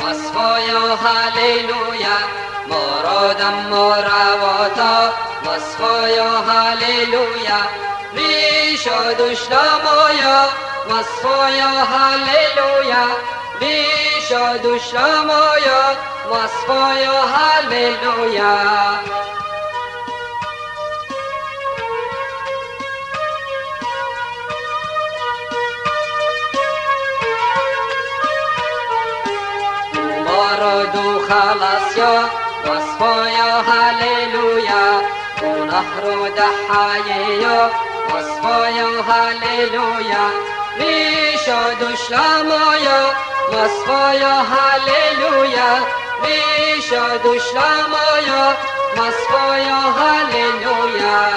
مصفایا هللویا مرادم مرواتا مصفایا هللویا ریش و دشلمایا مصفایا هللویا ریش و دشلمایا مصفایا هللویا دو خلاص یا مصفایا هللویا گناه رو دحایه یا مصفایا هللویا ریش و دشلمایا مصفایا هللویا ریش و دشلمایا مصفایا هللویا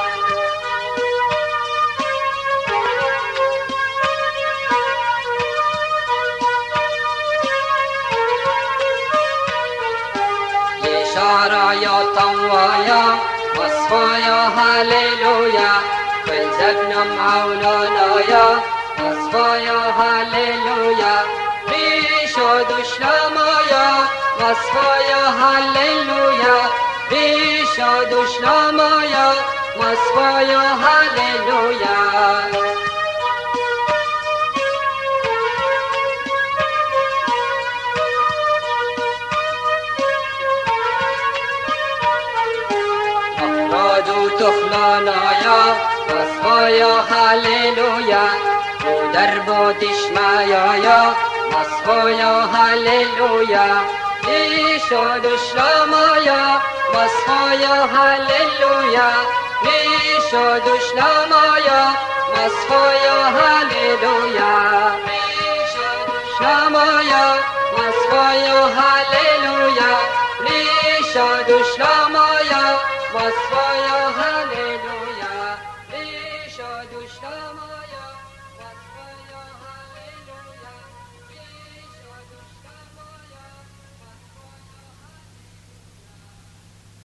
شارع طوايا مصفايا هللويا فلزقنا معولانايا مصفايا هللويا ريش ودشلمايا مصفايا هللويا ريش ودشلمايا مصفايا هللويا تخلانایا مصفایا هللویا درب و دشمایا مصفایا هللویا ریش و دشلمایا مصفایا هللویا ریش و دشلمایا مصفایا هللویا ریش و دشلمایا مصفایا هللویا ریش و دشلمایا